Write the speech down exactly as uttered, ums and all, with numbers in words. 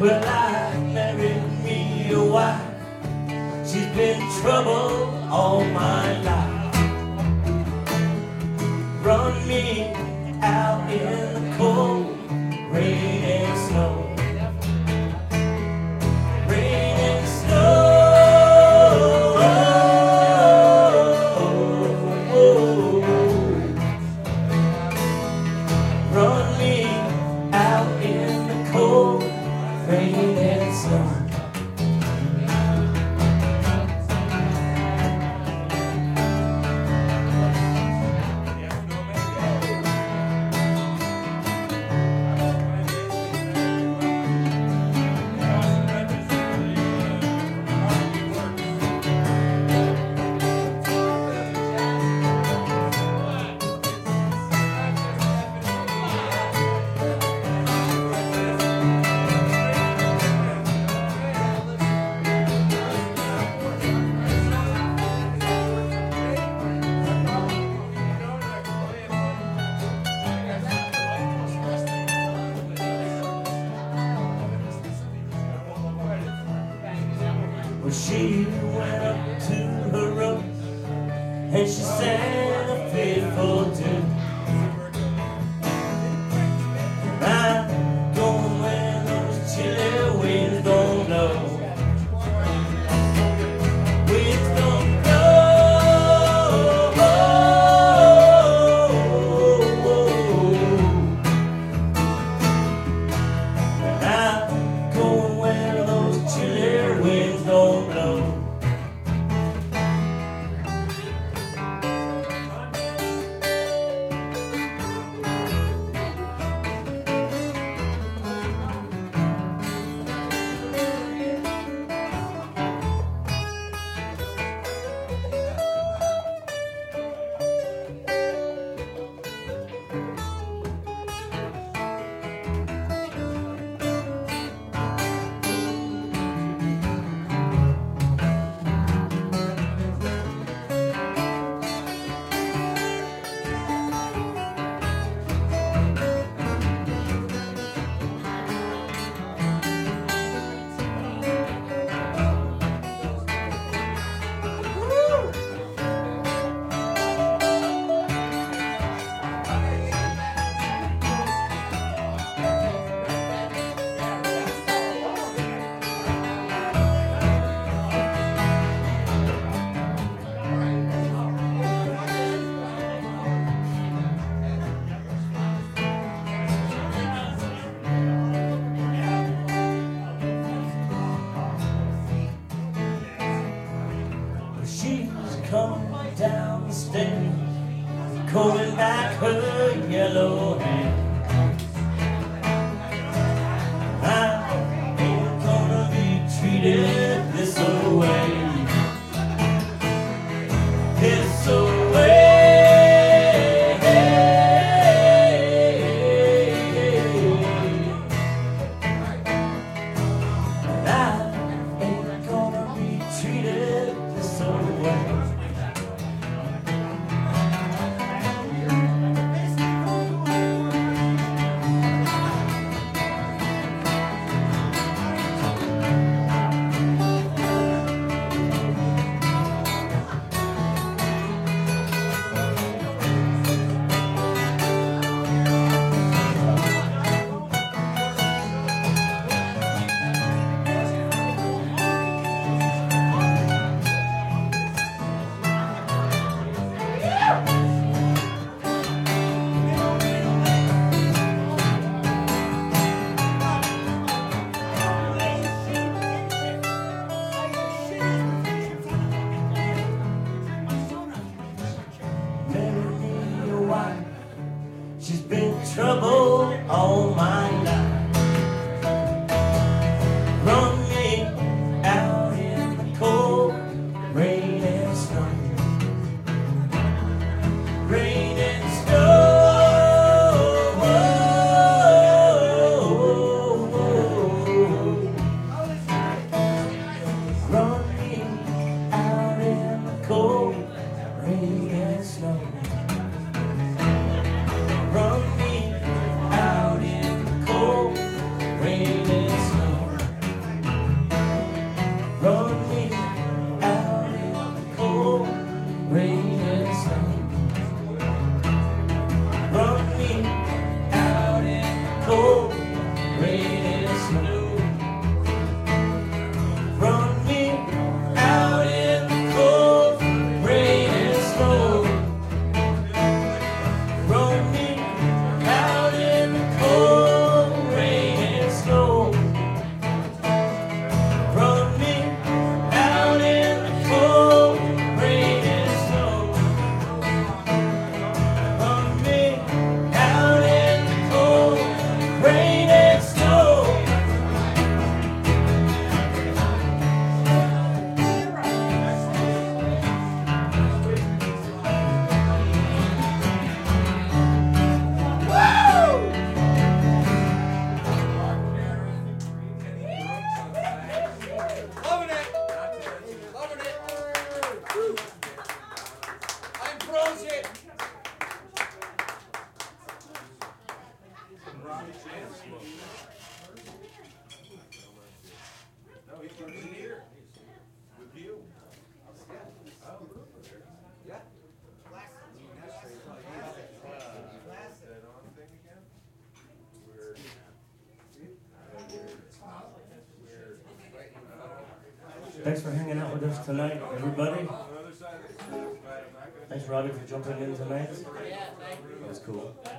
Well, I married me a wife. She's been trouble all my life. Run me out in the cold, rain and snow. Rain and snow. Run me out in the cold, rain and snow. Well, she went up to her room and she sang a faithful tune. I'm going where those chilly winds don't blow. Winds don't blow. I'm going where those chilly winds don't blow. No, he's going to be here with you. Yeah. Thanks for hanging out with us tonight, everybody. Thanks, Robbie, for jumping in tonight. That was cool.